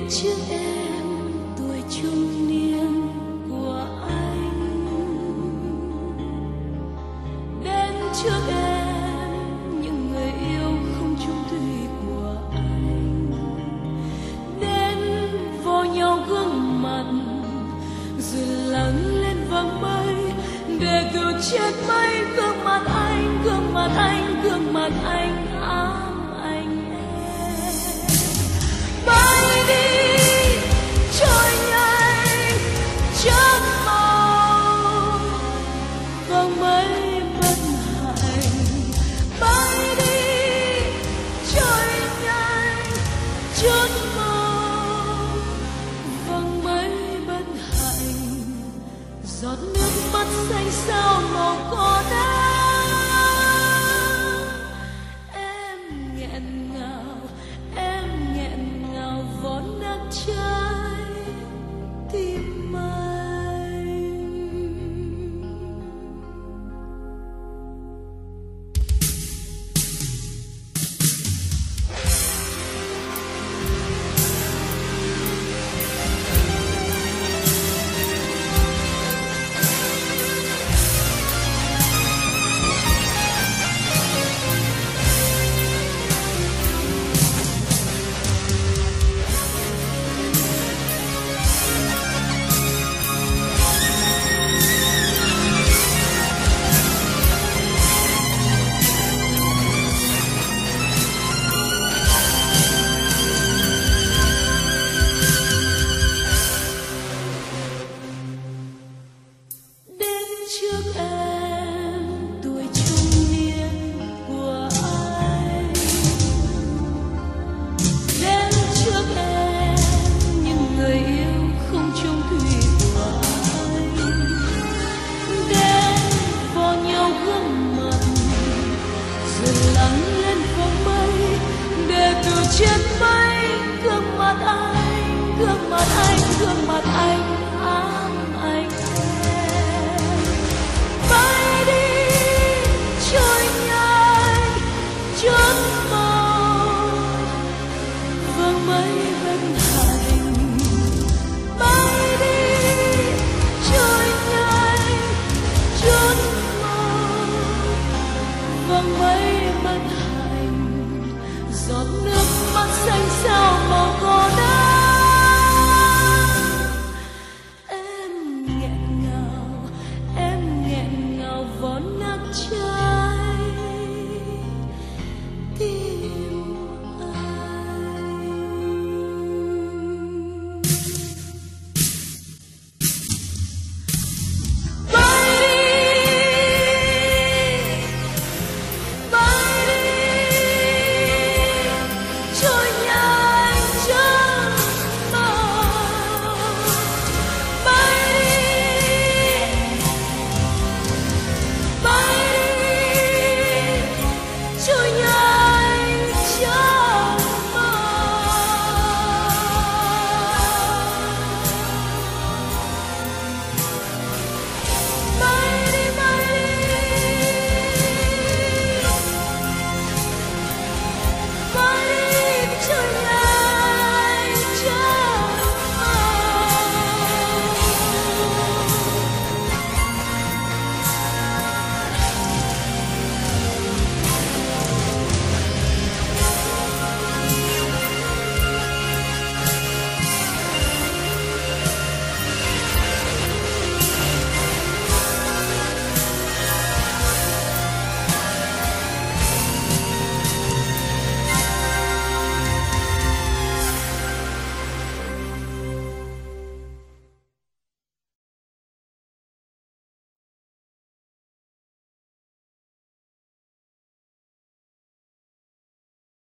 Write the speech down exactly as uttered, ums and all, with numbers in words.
trước em tuổi trung niên của anh, đến trước em những người yêu không chung thủy của anh, đến vô nhau gương mặt rồi lắng lên vầng mây để từ trên mây gương mặt anh, gương mặt anh, gương mặt anh ám anh em. Bay đi trôi nhanh chớp màu vầng mây bất hạnh, bay đi trôi nhanh chút màu vầng mây bất hạnh, giọt nước mắt xanh sao màu cỏ đá. Em nghẹn ngào, em nghẹn ngào vó nát trái tim anh. Trước em tuổi trung niên của anh, đến trước em những người yêu không chung thủy của anh, đến vô nhau gương mặt rồi lắng lên vầng mây để từ trên mây gương mặt anh, gương mặt anh, gương mặt anh ám anh. Bay đi trôi nhanh chút màu vầng mây bất hạnh, bay đi trôi nhanh chút màu vầng mây bất hạnh, giọt nước mắt xanh sao